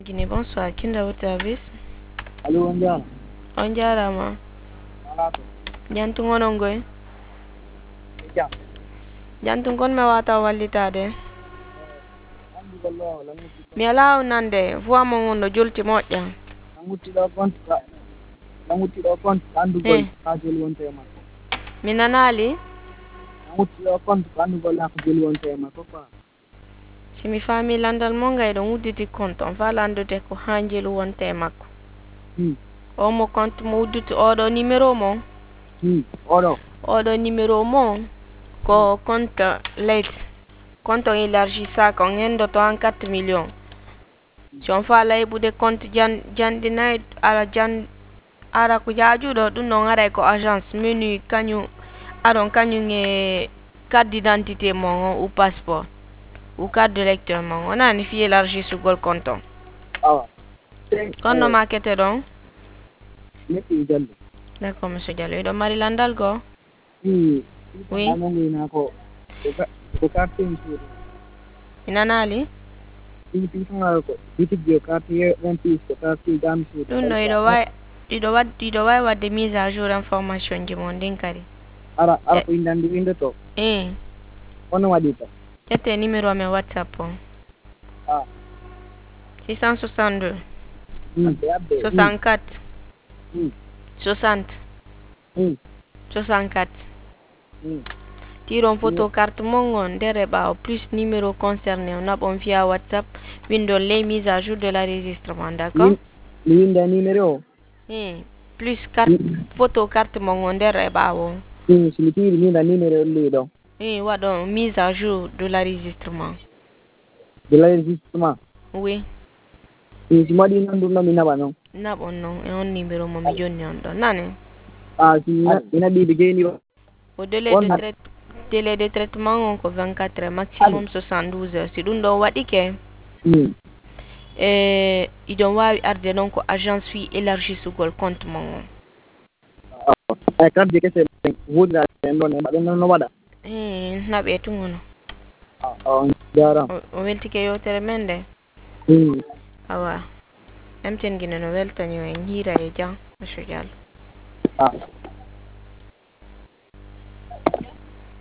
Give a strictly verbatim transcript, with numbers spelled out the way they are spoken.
Guinée, bonsoir. Kinda au service. Allô, Ondiara. Onjarama. Malato. Jantung onongoy. Jam. Jantung kon me wata wallitade. Andi wallo la mutti. Mi ala nande fuwa mo ngondo julti moƴƴa. La mutti do compte ka. La mutti do compte andugol Eh, ha jeli wonte ma. mi nanali La mutti do compte andugol ha jeli wonte ma ko fa. simi fami landal mo ngay ɗon wudditi compte on fa landude ko hanjelu wonte makko. Hmm. O mo compte mo wudditi oɗo numéro mo. Hmm. Odo. Oɗo numéro mo ko compte leydi. Compte on élargissaka on hendoto han quatre millions. Si on fa layɓude compte jan jandinayi ala jan ara ko jajuɗo ɗum noon aray ko agence menu kañum aɗon kañum e carte d'identité mon ou passeport ou carte de lecteur mon wonani fi élargi sugol compte on Awa. konno ma kete ɗon. Netti jallo. D'accord monsieur Diallo iɗon mari landal goo. Hmm. Oui. Amo ngina ko ko carte insurance. Mi nanali Ɗum fitongal ko bitigge carte ye vingt-six ko carte gam sur. ɗum ɗo iɗo wawi iɗo wad iɗo wawi wadde mise à jour information ji mon ndin kadi. Ara ara ko indandi winde to. Eh Ono waɗita. ƴette numéro amen whatsapp o Ah. six cent soixante-deux Hmm. soixante-quatre Hmm. soixante Hmm. soixante-quatre. Hmm. Tiron photo carte mon on nder ɓawo plus numéro concerné on naɓon via whatsapp windon les mise à jour de l'enregistrement, d'accord. Mi winda numéro. Eh plus carte photo carte mon on nder e ɓawo. Hmm. Simi tiri mi winda numéro ley ɗon. Eh waɗon mise à jour de l'enregistrement. De l'enregistrement. Oui. Hmm. Simi waɗi noon ɗum ɗon mi naɓa noon. Naɓon noon e on numéro mo mi jonni on ɗon nane. Ah si mi naɓi ɓe geyni o. Au délai de traite délai de traitement on ko vingt-quatre heures maximum soixante-douze heures si ɗum ɗon waɗike. Hmm. e iɗon wawi arde noon ko agence fi élargisugol compte mon on. Ay carte kese wudra en ɗon e mbaɗen noon no waɗa. Eh naɓe tungono. On jaram. O weltike yewtere men nde. Hmm. Awa emten guine no weltani o en hiira e jam monsieur Diallo. Ah.